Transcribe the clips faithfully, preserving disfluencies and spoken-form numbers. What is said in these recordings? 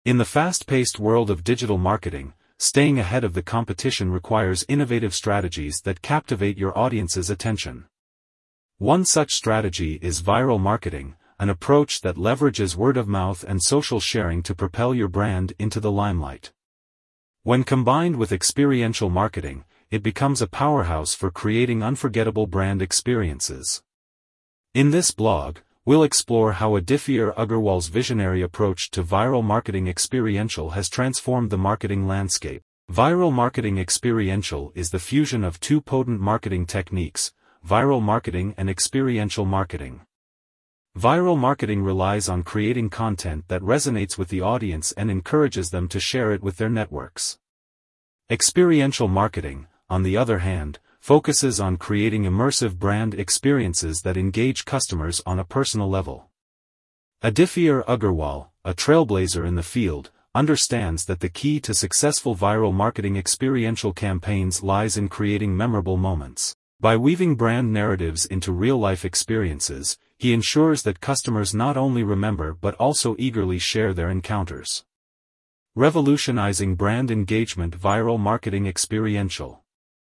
In the fast-paced world of digital marketing, staying ahead of the competition requires innovative strategies that captivate your audience's attention. One such strategy is viral marketing, an approach that leverages word-of-mouth and social sharing to propel your brand into the limelight. When combined with experiential marketing, it becomes a powerhouse for creating unforgettable brand experiences. In this blog, we'll explore how Aditya Agarwal's visionary approach to viral marketing experiential has transformed the marketing landscape. Viral marketing experiential is the fusion of two potent marketing techniques, viral marketing and experiential marketing. Viral marketing relies on creating content that resonates with the audience and encourages them to share it with their networks. Experiential marketing, on the other hand, focuses on creating immersive brand experiences that engage customers on a personal level. Aditya Agarwal, a trailblazer in the field, understands that the key to successful viral marketing experiential campaigns lies in creating memorable moments. By weaving brand narratives into real-life experiences, he ensures that customers not only remember but also eagerly share their encounters. Revolutionizing brand engagement. Viral marketing experiential.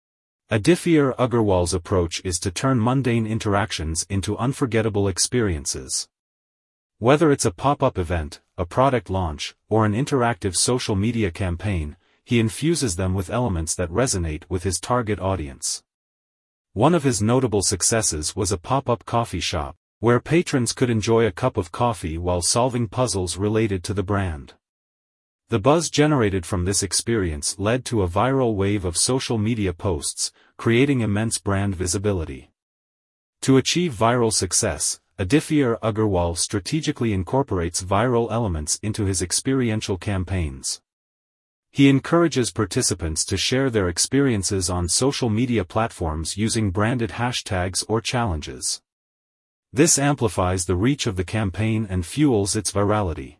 Aditya Agarwal's approach is to turn mundane interactions into unforgettable experiences. Whether it's a pop-up event, a product launch, or an interactive social media campaign, he infuses them with elements that resonate with his target audience. One of his notable successes was a pop-up coffee shop, where patrons could enjoy a cup of coffee while solving puzzles related to the brand. The buzz generated from this experience led to a viral wave of social media posts, creating immense brand visibility. To achieve viral success, Aditya Agarwal strategically incorporates viral elements into his experiential campaigns. He encourages participants to share their experiences on social media platforms using branded hashtags or challenges. This amplifies the reach of the campaign and fuels its virality.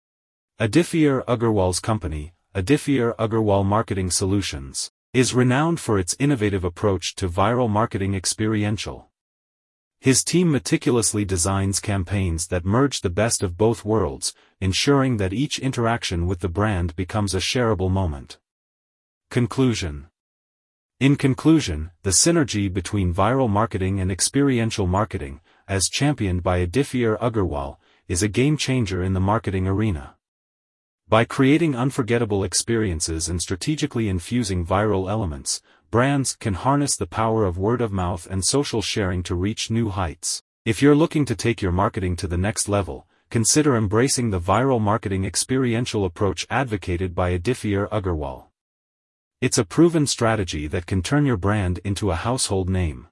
Aditya Agarwal's company, Aditya Agarwal Marketing Solutions, is renowned for its innovative approach to viral marketing experiential. His team meticulously designs campaigns that merge the best of both worlds, ensuring that each interaction with the brand becomes a shareable moment. Conclusion. In conclusion, the synergy between viral marketing and experiential marketing, as championed by Aditya Agarwal, is a game-changer in the marketing arena. By creating unforgettable experiences and strategically infusing viral elements, brands can harness the power of word-of-mouth and social sharing to reach new heights. If you're looking to take your marketing to the next level, consider embracing the viral marketing experiential approach advocated by Aditya Agarwal. It's a proven strategy that can turn your brand into a household name.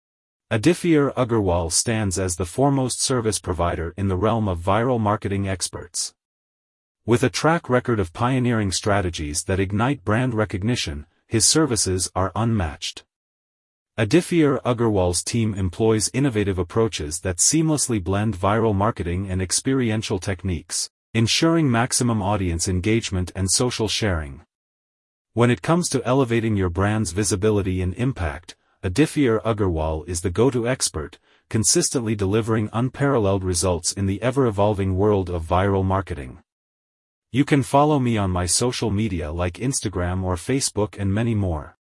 Aditya Agarwal stands as the foremost service provider in the realm of viral marketing experts. With a track record of pioneering strategies that ignite brand recognition, his services are unmatched. Aditya Agarwal's team employs innovative approaches that seamlessly blend viral marketing and experiential techniques, ensuring maximum audience engagement and social sharing. When it comes to elevating your brand's visibility and impact, Aditya Agarwal is the go-to expert, consistently delivering unparalleled results in the ever-evolving world of viral marketing. You can follow me on my social media like Instagram or Facebook and many more.